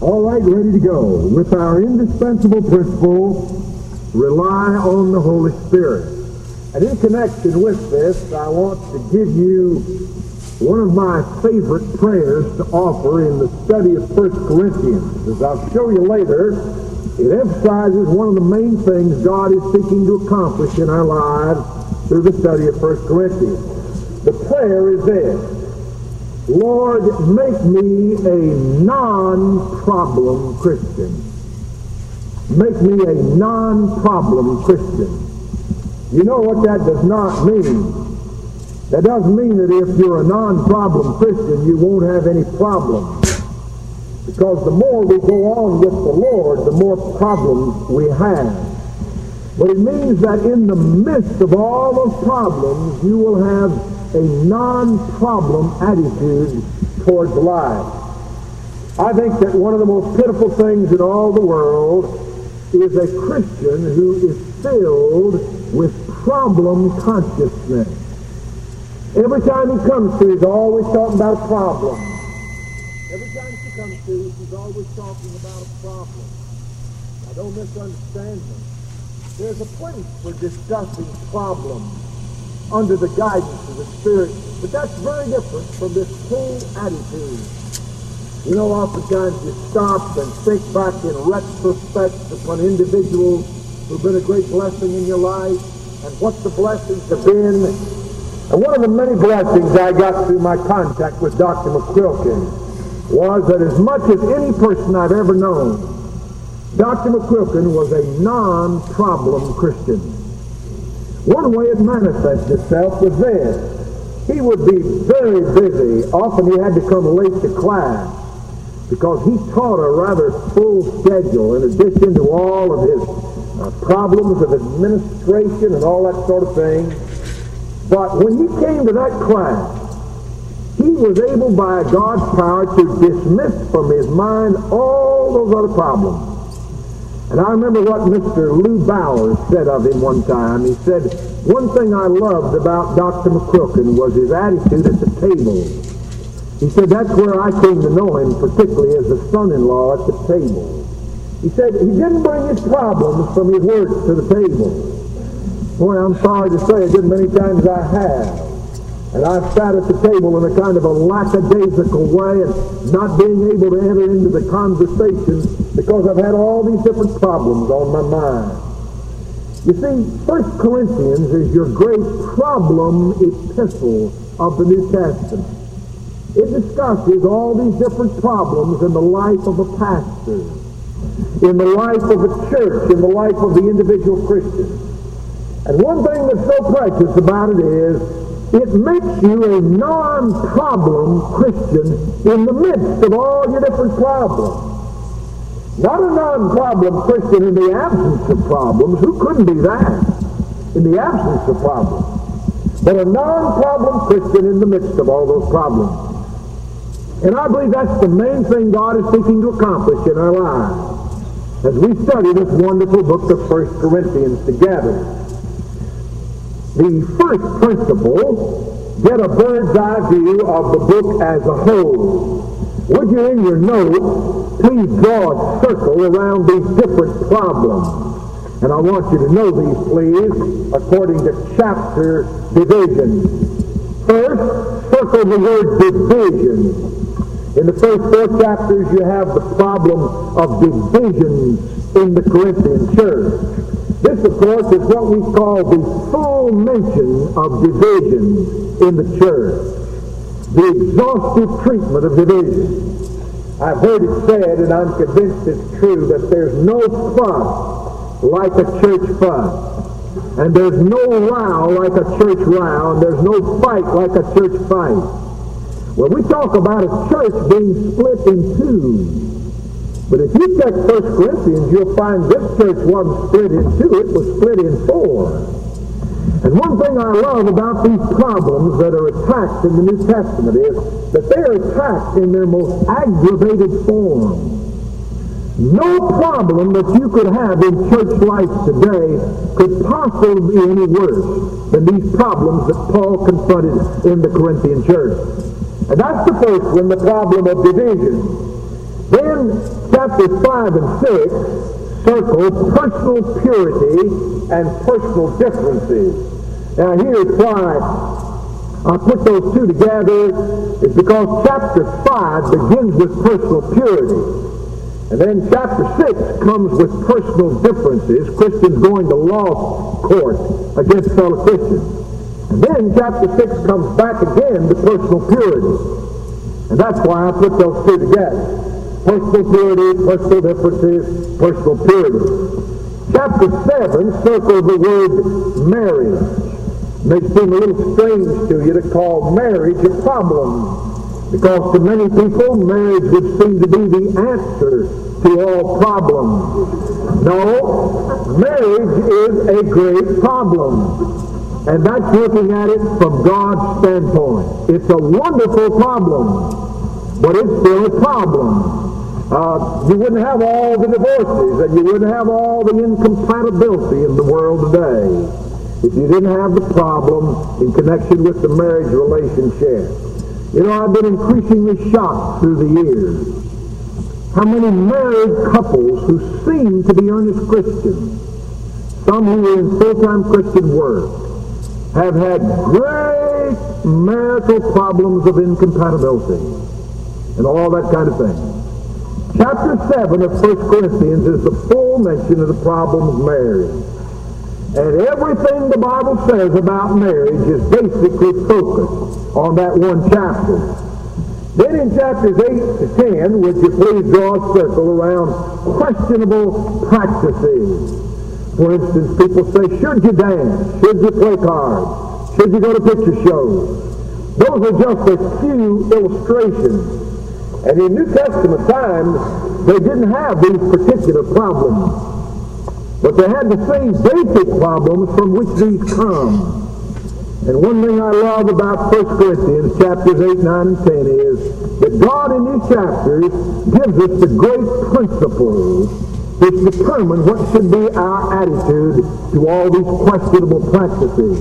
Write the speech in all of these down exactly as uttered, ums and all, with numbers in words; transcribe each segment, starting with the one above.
All right, ready to go. With our indispensable principle, rely on the Holy Spirit. And in connection with this, I want to give you one of my favorite prayers to offer in the study of First Corinthians. As I'll show you later, it emphasizes one of the main things God is seeking to accomplish in our lives through the study of First Corinthians. The prayer is this: Lord, make me a non-problem Christian. Make me a non-problem Christian. You know what that does not mean? That doesn't mean that if you're a non-problem Christian, you won't have any problems. Because the more we go on with the Lord, the more problems we have. But it means that in the midst of all those problems, you will have a non-problem attitude towards life. I think that one of the most pitiful things in all the world is a Christian who is filled with problem consciousness. Every time he comes to, he's always talking about a problem. Every time she comes to, she's always talking about a problem. Now, don't misunderstand me. There's a place for discussing problems under the guidance of the Spirit, but that's very different from this whole attitude. You know, oftentimes you stop and think back in retrospect upon individuals who've been a great blessing in your life and what the blessings have been. And one of the many blessings I got through my contact with Doctor McQuilkin was that as much as any person I've ever known, Doctor McQuilkin was a non-problem Christian. One way it manifested itself was this: he would be very busy. Often he had to come late to class because he taught a rather full schedule in addition to all of his uh, problems of administration and all that sort of thing. But when he came to that class, he was able by God's power to dismiss from his mind all those other problems. And I remember what Mister Lou Bowers said of him one time. He said, one thing I loved about Doctor McQuilkin was his attitude at the table. He said, that's where I came to know him, particularly as the son-in-law at the table. He said, he didn't bring his problems from his work to the table. Boy, I'm sorry to say, a good many times I have. And I've sat at the table in a kind of a lackadaisical way and not being able to enter into the conversation because I've had all these different problems on my mind. You see, First Corinthians is your great problem epistle of the New Testament. It discusses all these different problems in the life of a pastor, in the life of a church, in the life of the individual Christian. And one thing that's so precious about it is it makes you a non-problem Christian in the midst of all your different problems. Not a non-problem Christian in the absence of problems. Who couldn't be that? In the absence of problems. But a non-problem Christian in the midst of all those problems. And I believe that's the main thing God is seeking to accomplish in our lives as we study this wonderful book of First Corinthians together. The first principle, get a bird's eye view of the book as a whole. Would you, in your notes, please draw a circle around these different problems? And I want you to know these, please, according to chapter division. First, circle the word division. In the first four chapters, you have the problem of divisions in the Corinthian church. This, of course, is what we call the full mention of division in the church. The exhaustive treatment of division. I've heard it said, and I'm convinced it's true, that there's no fuss like a church fuss. And there's no row like a church row, and there's no fight like a church fight. Well, we talk about a church being split in two. But if you check First Corinthians, you'll find this church wasn't split in two, it was split in four. And one thing I love about these problems that are attacked in the New Testament is that they are attacked in their most aggravated form. No problem that you could have in church life today could possibly be any worse than these problems that Paul confronted in the Corinthian church. And that's the first one, the problem of division. Then, chapters five and six circle personal purity and personal differences. Now here's why I put those two together, is because chapter five begins with personal purity. And then chapter six comes with personal differences, Christians going to law court against fellow Christians. And then chapter six comes back again to personal purity. And that's why I put those two together. Personal purity, personal differences, personal purity. Chapter seven circles the word marriage. It may seem a little strange to you to call marriage a problem, because to many people, marriage would seem to be the answer to all problems. No, marriage is a great problem. And that's looking at it from God's standpoint. It's a wonderful problem, but it's still a problem. Uh, you wouldn't have all the divorces, and you wouldn't have all the incompatibility in the world today if you didn't have the problem in connection with the marriage relationship. You know, I've been increasingly shocked through the years how many married couples who seem to be earnest Christians, some who are in full-time Christian work, have had great marital problems of incompatibility and all that kind of thing. Chapter seven of First Corinthians is the full mention of the problem of marriage. And everything the Bible says about marriage is basically focused on that one chapter. Then in chapters eight to ten, would you please draw a circle around questionable practices. For instance, people say, should you dance? Should you play cards? Should you go to picture shows? Those are just a few illustrations. And in New Testament times, they didn't have these particular problems. But they had the same basic problems from which these come. And one thing I love about First Corinthians chapters eight, nine, and ten is that God in these chapters gives us the great principles which determine what should be our attitude to all these questionable practices.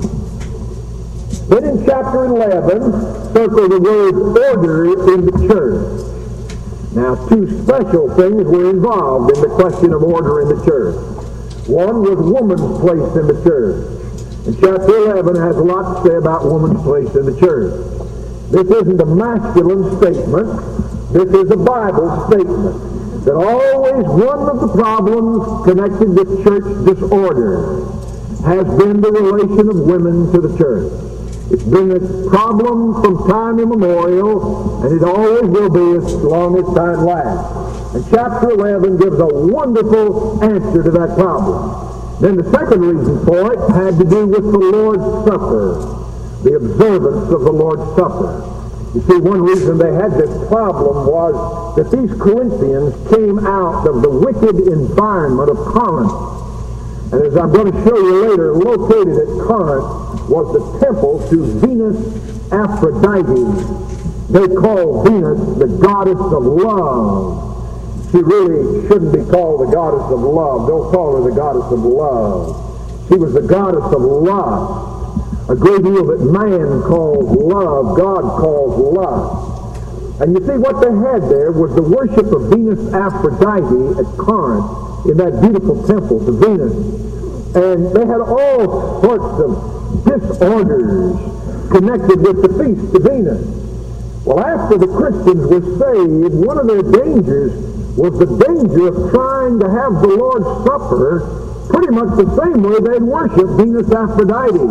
Then in chapter eleven, circle the word order in the church. Now, two special things were involved in the question of order in the church. One was woman's place in the church. And chapter eleven has a lot to say about woman's place in the church. This isn't a masculine statement. This is a Bible statement. That always one of the problems connected with church disorder has been the relation of women to the church. It's been a problem from time immemorial, and it always will be as long as time lasts. And chapter eleven gives a wonderful answer to that problem. Then the second reason for it had to do with the Lord's Supper, the observance of the Lord's Supper. You see, one reason they had this problem was that these Corinthians came out of the wicked environment of Corinth. And as I'm going to show you later, located at Corinth was the temple to Venus Aphrodite. They call Venus the goddess of love. She really shouldn't be called the goddess of love. Don't call her the goddess of love. She was the goddess of lust. A great deal that man calls love, God calls lust. And you see, what they had there was the worship of Venus Aphrodite at Corinth in that beautiful temple to Venus. And they had all sorts of disorders connected with the feast to Venus. Well, after the Christians were saved, one of their dangers was the danger of trying to have the Lord's Supper pretty much the same way they'd worship Venus Aphrodite.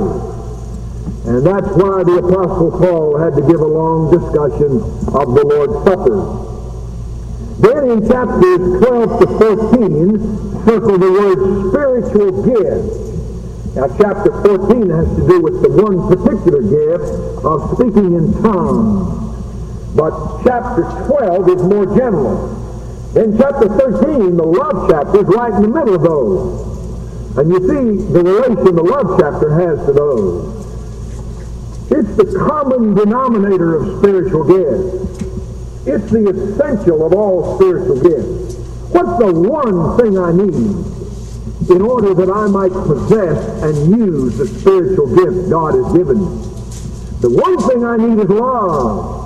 And that's why the Apostle Paul had to give a long discussion of the Lord's Supper. Then in chapters twelve to fourteen, circle the word spiritual gift. Now chapter fourteen has to do with the one particular gift of speaking in tongues. But chapter twelve is more general. Then chapter thirteen, the love chapter, is right in the middle of those. And you see the relation the love chapter has to those. It's the common denominator of spiritual gifts. It's the essential of all spiritual gifts. What's the one thing I need in order that I might possess and use the spiritual gift God has given me? The one thing I need is love.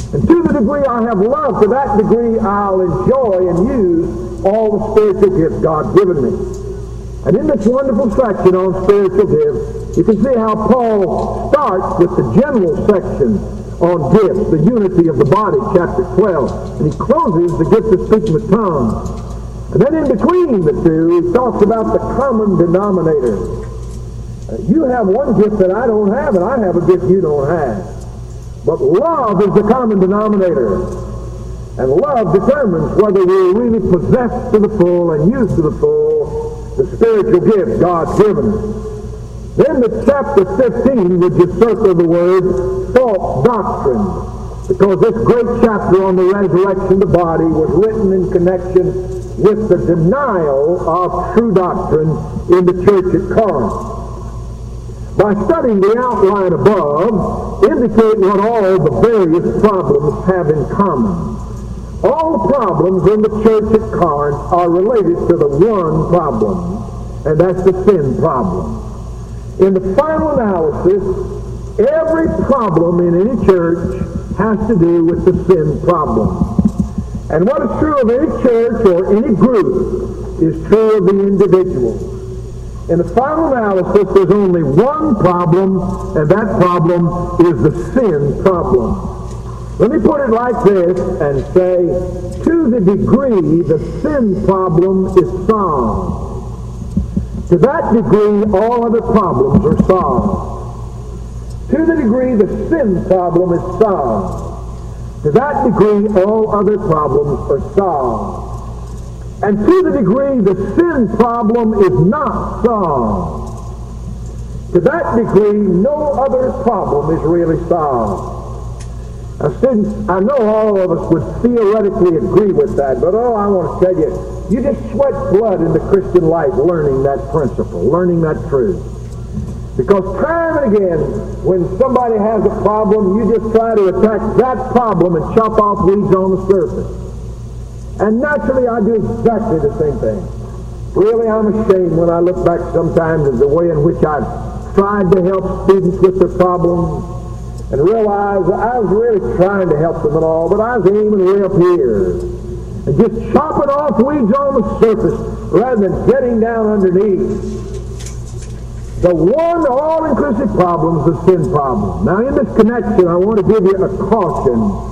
And to the degree I have love, to that degree I'll enjoy and use all the spiritual gifts God's given me. And in this wonderful section on spiritual gifts, you can see how Paul starts with the general section on gifts, the unity of the body, chapter twelve. And he closes the gift of speaking with tongues. And then in between the two, he talks about the common denominator. Uh, you have one gift that I don't have, and I have a gift you don't have. But love is the common denominator. And love determines whether we really possess to the full and use to the full the spiritual gift God's given us. Then the chapter fifteen would just circle the word false doctrine, because this great chapter on the resurrection of the body was written in connection with the denial of true doctrine in the church at Corinth. By studying the outline above, indicate what all the various problems have in common. All the problems in the church at Corinth are related to the one problem, and that's the sin problem. In the final analysis, every problem in any church has to do with the sin problem. And what is true of any church or any group is true of the individual. In the final analysis, there's only one problem, and that problem is the sin problem. Let me put it like this and say, to the degree the sin problem is solved, to that degree all other problems are solved. To the degree the sin problem is solved, to that degree all other problems are solved. And to the degree the sin problem is not solved, to that degree no other problem is really solved. Now, since I know all of us would theoretically agree with that, but oh, I want to tell you, you just sweat blood in the Christian life learning that principle, learning that truth. Because time and again, when somebody has a problem, you just try to attack that problem and chop off weeds on the surface. And naturally, I do exactly the same thing. Really, I'm ashamed when I look back sometimes at the way in which I've tried to help students with their problems, and realize I was really trying to help them and all, but I was aiming way up here. And just chopping off weeds on the surface rather than getting down underneath. The one all-inclusive problem is the sin problem. Now in this connection, I want to give you a caution.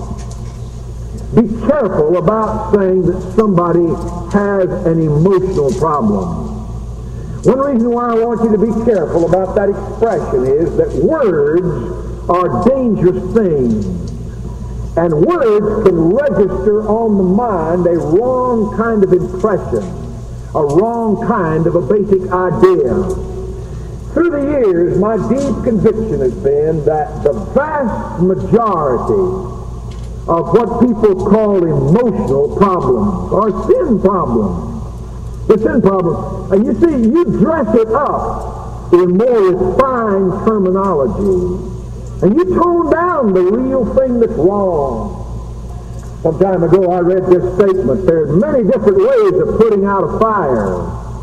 Be careful about saying that somebody has an emotional problem. One reason why I want you to be careful about that expression is that words are dangerous things. And words can register on the mind a wrong kind of impression, a wrong kind of a basic idea. Through the years, my deep conviction has been that the vast majority of what people call emotional problems are sin problems. The sin problem. And you see, you dress it up in more refined terminology. And you tone down the real thing that's wrong. Some time ago I read this statement. There's many different ways of putting out a fire.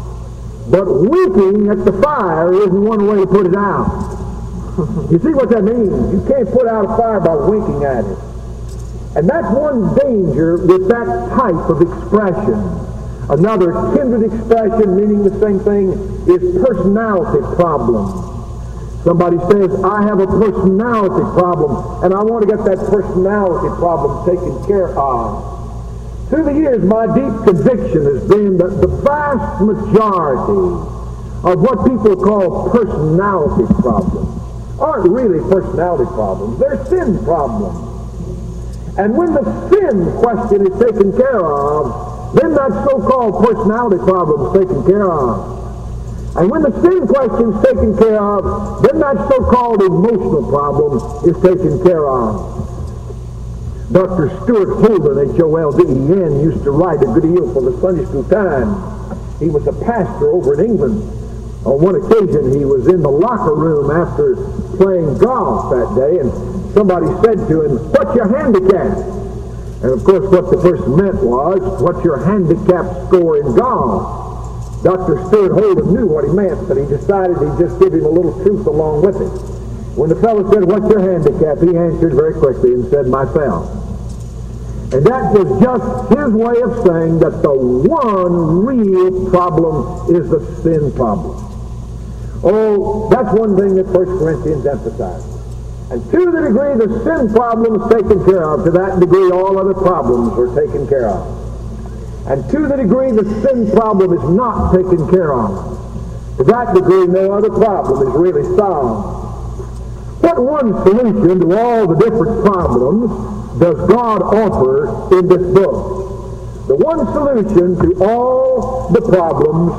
But winking at the fire isn't one way to put it out. You see what that means? You can't put out a fire by winking at it. And that's one danger with that type of expression. Another kindred expression meaning the same thing is personality problem. Somebody says, I have a personality problem, and I want to get that personality problem taken care of. Through the years, my deep conviction has been that the vast majority of what people call personality problems aren't really personality problems. They're sin problems. And when the sin question is taken care of, then that so-called personality problem is taken care of. And when the sin question is taken care of, then that so-called emotional problem is taken care of. Doctor Stuart Holden, H O L D E N, used to write a good deal for the Sunday School Times. He was a pastor over in England. On one occasion, he was in the locker room after playing golf that day, and somebody said to him, "What's your handicap?" And of course, what the person meant was, "What's your handicap score in golf?" Doctor Stuart Holden knew what he meant, but he decided he'd just give him a little truth along with it. When the fellow said, "What's your handicap?" he answered very quickly and said, "Myself." And that was just his way of saying that the one real problem is the sin problem. Oh, that's one thing that First Corinthians emphasizes. And to the degree the sin problem is taken care of, to that degree all other problems were taken care of. And to the degree the sin problem is not taken care of, to that degree no other problem is really solved. What one solution to all the different problems does God offer in this book? The one solution to all the problems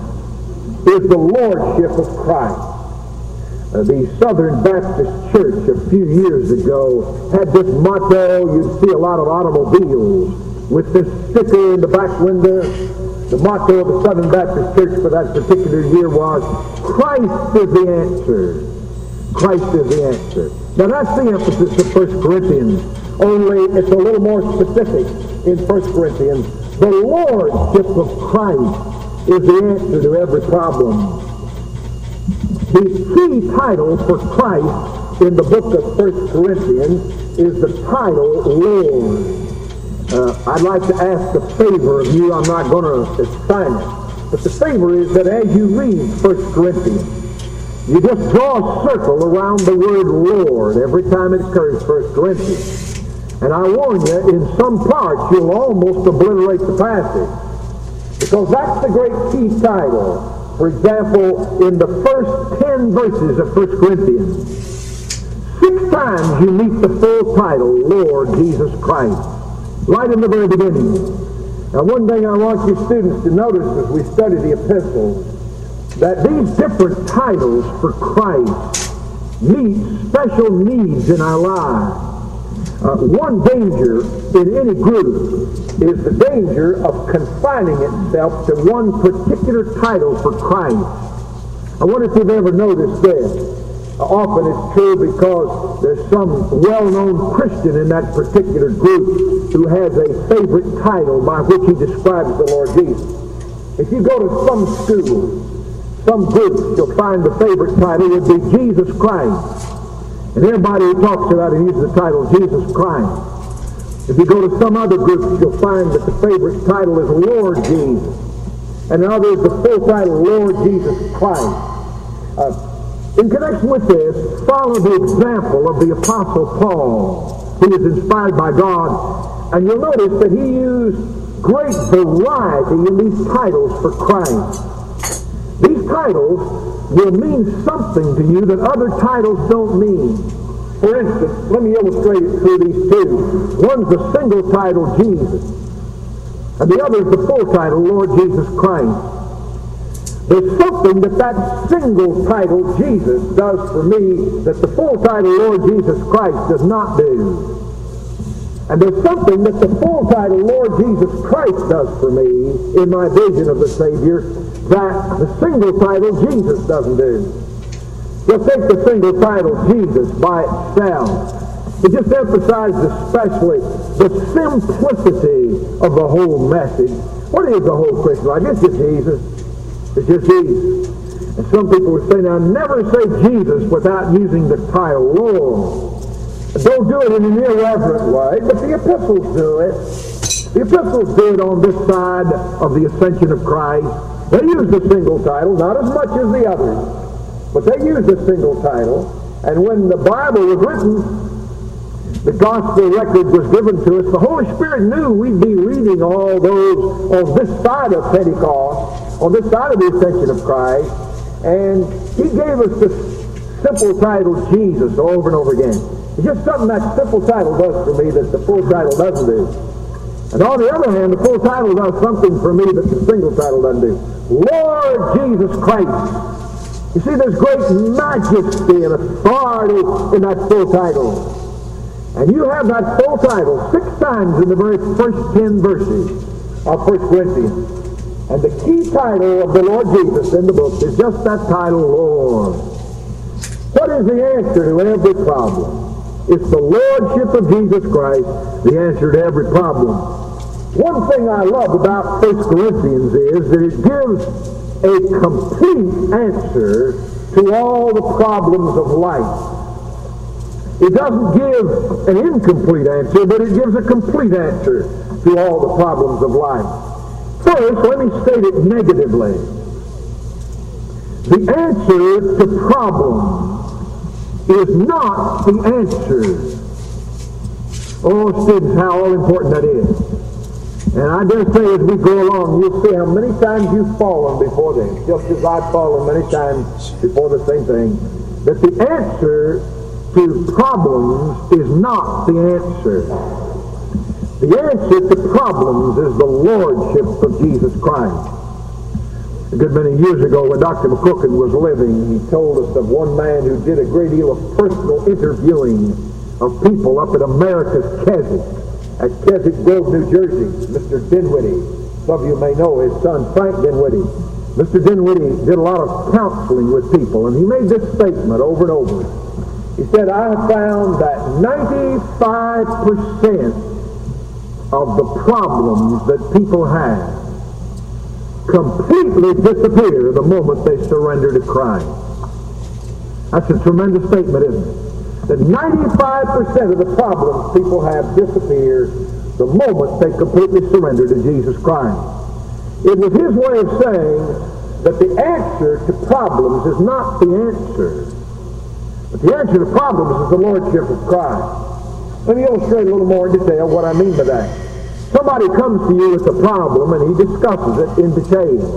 is the Lordship of Christ. Uh, the Southern Baptist Church a few years ago had this motto. You'd see a lot of automobiles with this sticker in the back window. The motto of the Southern Baptist Church for that particular year was, "Christ is the answer." Christ is the answer. Now that's the emphasis of First Corinthians, only it's a little more specific in First Corinthians. The Lordship of Christ is the answer to every problem. The key title for Christ in the book of First Corinthians is the title Lord. Uh, I'd like to ask a favor of you. I'm not going to assign it, but the favor is that as you read First Corinthians, you just draw a circle around the word Lord every time it occurs in First Corinthians. And I warn you, in some parts you'll almost obliterate the passage, because that's the great key title. For example, in the first ten verses of First Corinthians, six times you meet the full title, Lord Jesus Christ, right in the very beginning. Now one thing I want you students to notice as we study the epistles, that these different titles for Christ meet special needs in our lives. Uh, one danger in any group is the danger of confining itself to one particular title for Christ. I wonder if you've ever noticed this. Uh, often it's true because there's some well-known Christian in that particular group who has a favorite title by which he describes the Lord Jesus. If you go to some school, some groups, you'll find the favorite title would be Jesus Christ. And everybody who talks about it uses the title Jesus Christ. If you go to some other groups, you'll find that the favorite title is Lord Jesus. And in others, the full title, Lord Jesus Christ. Uh, in connection with this, follow the example of the Apostle Paul, who was inspired by God. And you'll notice that he used great variety in these titles for Christ. These titles will mean something to you that other titles don't mean. For instance, let me illustrate it through these two. One's the single title, Jesus, and the other is the full title, Lord Jesus Christ. There's something that that single title, Jesus, does for me that the full title, Lord Jesus Christ, does not do. And there's something that the full title, Lord Jesus Christ, does for me in my vision of the Savior that the single title, Jesus, doesn't do. Just take the single title, Jesus, by itself. It just emphasizes especially the simplicity of the whole message. What is the whole Christian life? It's just Jesus. It's just Jesus. And some people would say, now, never say Jesus without using the title Lord. Don't do it in an irreverent way, but the epistles do it. The epistles do it on this side of the ascension of Christ. They use the single title, not as much as the others, but they use the single title. And when the Bible was written, the gospel record was given to us, the Holy Spirit knew we'd be reading all those on this side of Pentecost, on this side of the ascension of Christ, and He gave us this simple title, Jesus, over and over again. It's just something that simple title does for me that the full title doesn't do. And on the other hand, the full title does something for me that the single title doesn't do. Lord Jesus Christ. You see, there's great majesty and authority in that full title. And you have that full title six times in the very first ten verses of First Corinthians. And the key title of the Lord Jesus in the book is just that title, Lord. What is the answer to every problem? It's the Lordship of Jesus Christ, the answer to every problem. One thing I love about First Corinthians is that it gives a complete answer to all the problems of life. It doesn't give an incomplete answer, but it gives a complete answer to all the problems of life. First, let me state it negatively. The answer to problems is not the answer. Oh, students, how all important that is. And I dare say as we go along, you'll see how many times you've fallen before this, just as I've fallen many times before the same thing, that the answer to problems is not the answer. The answer to problems is the Lordship of Jesus Christ. A good many years ago when Doctor McCookin was living, he told us of one man who did a great deal of personal interviewing of people up at America's Keswick, at Keswick Grove, New Jersey. Mister Dinwiddie, some of you may know his son Frank Dinwiddie. Mister Dinwiddie did a lot of counseling with people, and he made this statement over and over. He said, I have found that ninety-five percent of the problems that people have completely disappear the moment they surrender to Christ. That's a tremendous statement, isn't it? That ninety-five percent of the problems people have disappear the moment they completely surrender to Jesus Christ. It was his way of saying that the answer to problems is not the answer. But the answer to problems is the Lordship of Christ. Let me illustrate a little more in detail what I mean by that. Somebody comes to you with a problem and he discusses it in detail.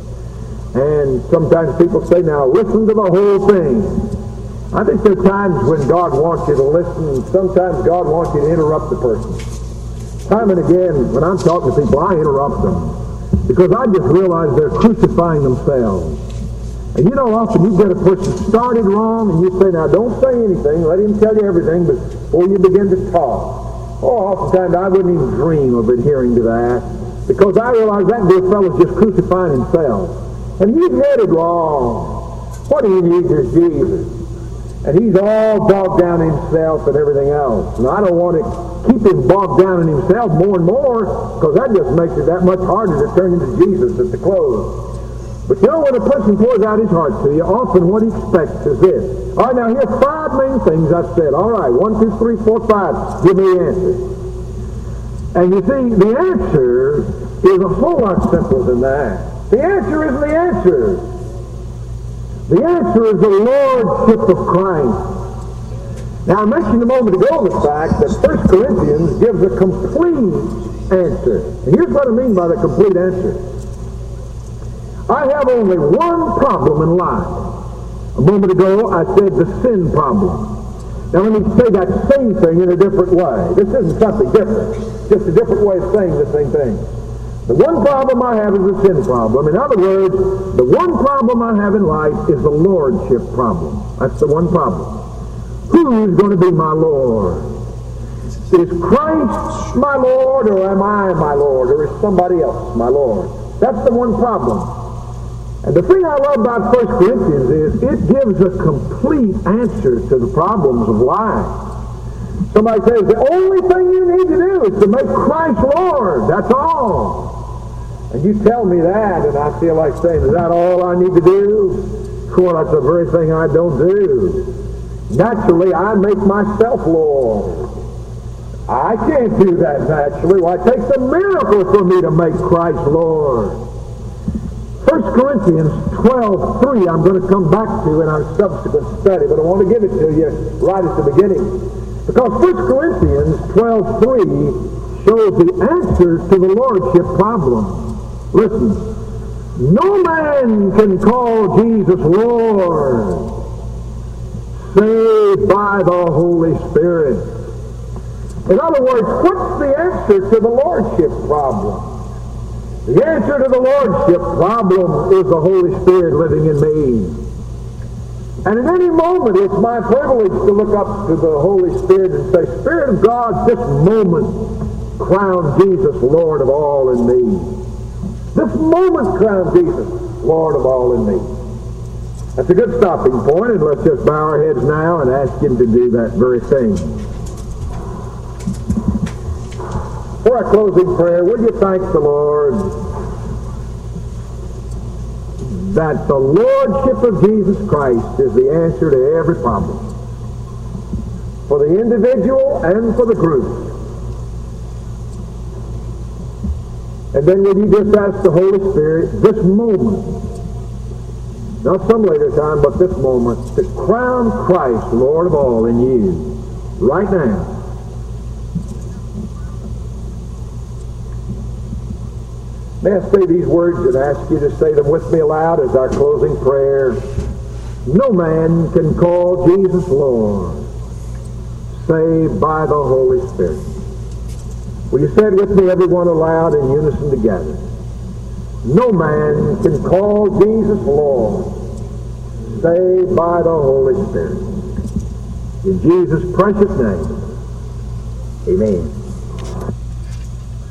And sometimes people say, now listen to the whole thing. I think there are times when God wants you to listen, and sometimes God wants you to interrupt the person. Time and again, when I'm talking to people, I interrupt them because I just realize they're crucifying themselves. And you know, often you get a person started wrong, and you say, now don't say anything, let him tell you everything before you begin to talk. Oh, oftentimes I wouldn't even dream of adhering to that, because I realize that dear fellow's just crucifying himself. And he's headed wrong. What he needs is Jesus. And he's all bogged down in himself and everything else. And I don't want to keep him bogged down in himself more and more, because that just makes it that much harder to turn into Jesus at the close. But you know, when a person pours out his heart to you, often what he expects is this. All right, now here's five main things I've said. All right, one, two, three, four, five. Give me the answer. And you see, the answer is a whole lot simpler than that. The answer isn't the answer. The answer is the Lordship of Christ. Now, I mentioned a moment ago the fact that First Corinthians gives a complete answer. And here's what I mean by the complete answer. I have only one problem in life. A moment ago, I said the sin problem. Now, let me say that same thing in a different way. This isn't something different. Just a different way of saying the same thing. The one problem I have is the sin problem. In other words, the one problem I have in life is the Lordship problem. That's the one problem. Who's going to be my Lord? Is Christ my Lord, or am I my Lord, or is somebody else my Lord? That's the one problem. And the thing I love about First Corinthians is it gives a complete answer to the problems of life. Somebody says, the only thing you need to do is to make Christ Lord. That's all. And you tell me that, and I feel like saying, is that all I need to do? Well, that's the very thing I don't do. Naturally, I make myself Lord. I can't do that naturally. Well, it takes a miracle for me to make Christ Lord. First Corinthians twelve three, I'm going to come back to in our subsequent study, but I want to give it to you right at the beginning. Because First Corinthians twelve three shows the answer to the Lordship problem. Listen, no man can call Jesus Lord save by the Holy Spirit. In other words, what's the answer to the Lordship problem? The answer to the Lordship problem is the Holy Spirit living in me. And at any moment, it's my privilege to look up to the Holy Spirit and say, Spirit of God, this moment crown Jesus Lord of all in me. This moment crown Jesus Lord of all in me. That's a good stopping point, and let's just bow our heads now and ask Him to do that very thing. For our closing prayer, will you thank the Lord that the Lordship of Jesus Christ is the answer to every problem. for the individual and for the group. And then when you just ask the Holy Spirit, this moment, not some later time, but this moment, to crown Christ, Lord of all, in you, right now. May I say these words and ask you to say them with me aloud as our closing prayer. No man can call Jesus Lord save by the Holy Spirit. Will you say it with me, everyone aloud, in unison together? No man can call Jesus Lord save by the Holy Spirit. In Jesus' precious name, amen.